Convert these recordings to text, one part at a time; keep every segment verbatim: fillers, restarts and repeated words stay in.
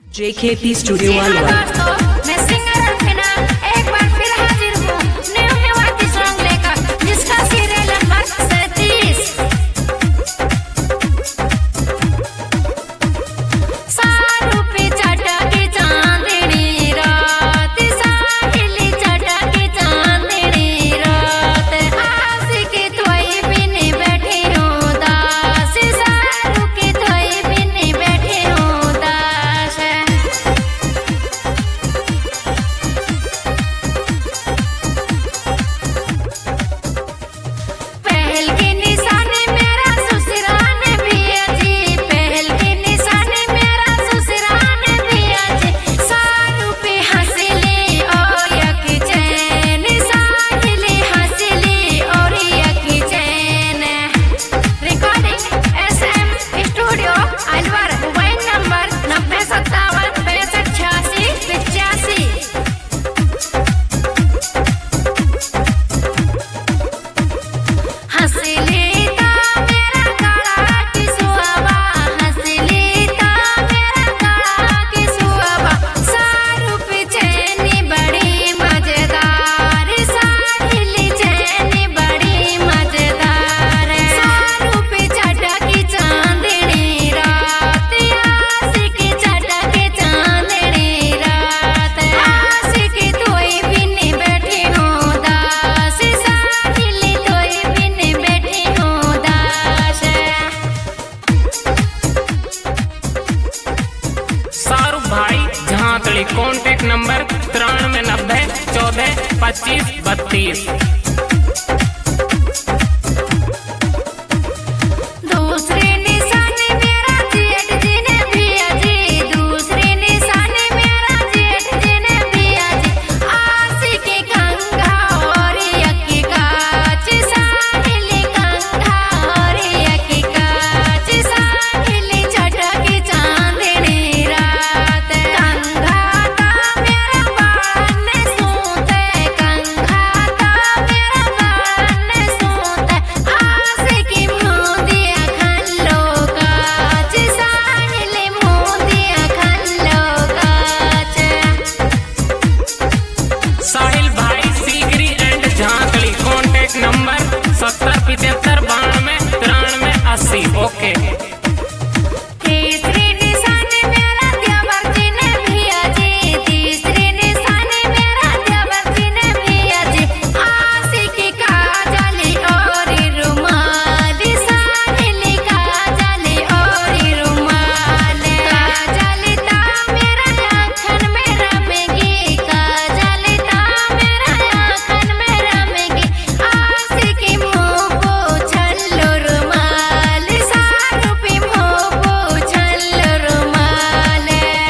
जे के पी स्टूडियो वाला मैं सिंगर अर्पिना एक बार फिर हाजिर हूँ न्यू न्यू आती सॉन्ग लेकर जिसका सीरियल नंबर सैंतीस। सारू पे चटकी चांदनी रात साहिली चटकी चांदनी रात आशिकी थोई बिन बैठी हूँ दास सारू की थोई बिन बैठी हूँ दास। पहल के निशाने मेरा ससुराल पिया जी पहल के निशाने मेरा ससुराल पिया जी सारू पे हंसले और यक चैन साहिले हंसले और यक चैन। Recording S M studio Alwar mobile number नब्बे सत्तावन पैंसठ छियासी पिचासी। हंस लेता मेरा गला की सुहावा हंस लेता मेरा गला की सुहावा सारू पे चैनी बड़ी मजेदार साहिली चैनी बड़ी मजेदार सारू पे चटकी चांदनी रात आशिकी चटकी चांदनी रात आशिकी थोई बिन बैठी हूँ दास साहिली थोई बिन बैठी हूँ दास। शाहरुख भाई झांतड़ी कॉन्टेक्ट नंबर तिरानवे नब्बे चौदह पच्चीस बत्तीस। दूसरे निशाने मेरा जेठ जी ने पिया जी दूसरे निशाने मेरा जेठ जी ने पिया जी आशिकी कंघा और यकी काच साहिली कंघा और यकी काच साहिली चटकी चांदनी रात कंघा ता मेरा बाण सूते कंघा ता मेरा बाण सूते आशिकी मुंदिया खल्लो काच साहिली मुंदिया खल्लो काच। साहिल भाई सीगरी एंड झांकड़ी कॉन्टेक्ट नंबर सत्तर पिछहत्तर बानवे तिरानवे अस्सी। ओके तीसरे निशाने मेरा देवर जी ने पिया जी तीसरे निशाने मेरा देवर जी ने पिया जी आशिकी काजली और रुमाल साहिली काजली और रुमाल काजली ता मेरा आँखन में रमेगी काजली ता मेरा आँखन में रमेगी आशिकी मुँह पोछल्लो रुमाल सारू पे मुँह पोछल्लो रुमाल।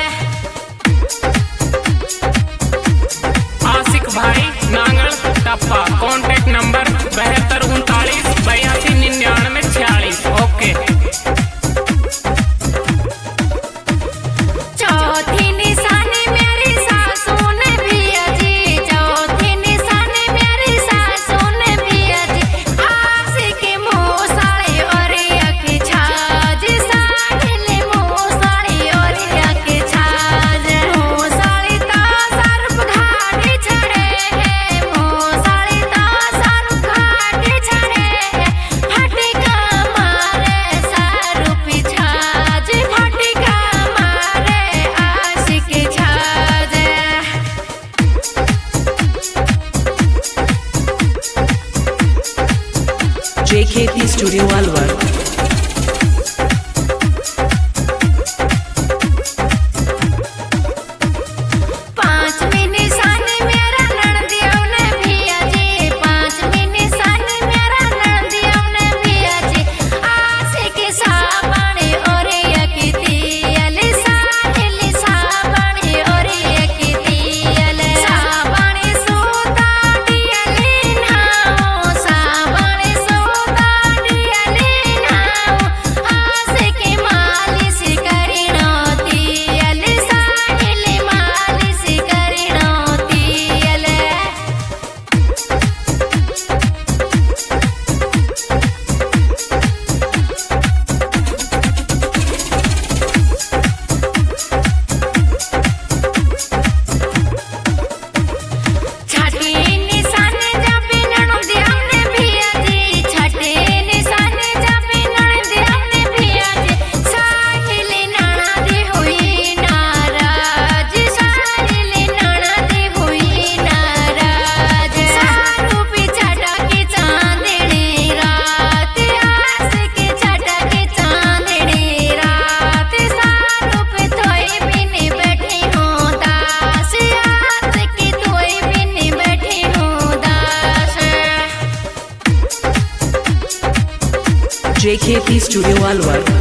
आशिक भाई नांगल टप्पा कॉन्टेक्ट नंबर बहत्तर उनतालीस बयासी निन्यानवे छियालीस। ओके चौथी निशाने मेरी सासू ने पिया जी चौथी निशाने मेरी सासू ने पिया जी आशिकी मुँह साड़ी और यकी छाज साहिली मुँह साड़ी और यकी छाज मुँह साड़ी ता सर्प घाटी छड़े है मुँह साड़ी ता सर्प घाटी छड़े है फटिका मारे सारू पिछाज फटिका मारे आशिकी छाज। जे के पी स्टूडियो वाला पांचवी निशाने मेरा ननदियों ने पिया जी पांचवी निशाने मेरा ननदियों ने पिया जी आशिकी साबण और यकी तियल साहिली साबण और यकी तियल साबण सूता डियली नाओ साबण सूता डियली खेती स्टूडियो अलवर।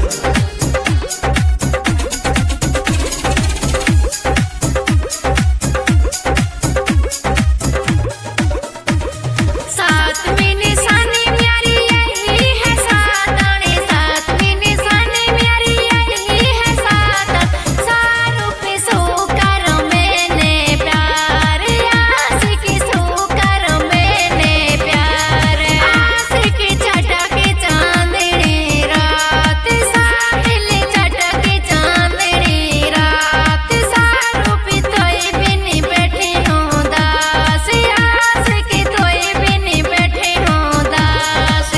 सातवीं निशानी मेरी यही है सातने, सातवीं निशानी मेरी यही है सात। सारों पे सोकर मैंने प्यार, आशिक सोकर मैंने प्यार। आशिक चटके चांदनी रात, साहिल चटके चांदनी रात। सारों पे तोय बिन बैठी हूँ दास, आशिक तोय बिन बैठी हूँ दास।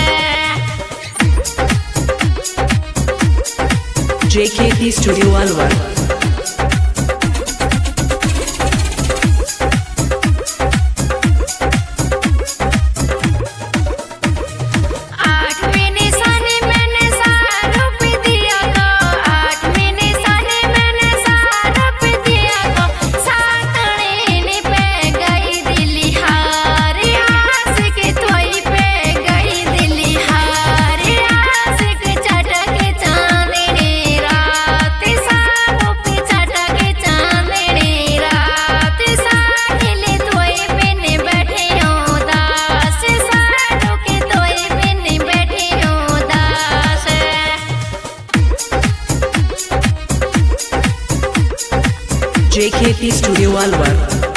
जे खेती स्टूडियो अलवर। आठवीं निशानी मैंने सारों पे दिया को, आठवीं निशानी मैंने सारों पे दिया को। सातने पे गई दिली हार, आशिक तोय पे गई दिली हार। आशिक चटके चांदनी रात, सारों पे चटके चांदनी रात। साहिल तोय बिन बैठी हूँ दास, सारों के तोय बिन बैठी हूँ दास। जे खेती स्टूडियो अलवर।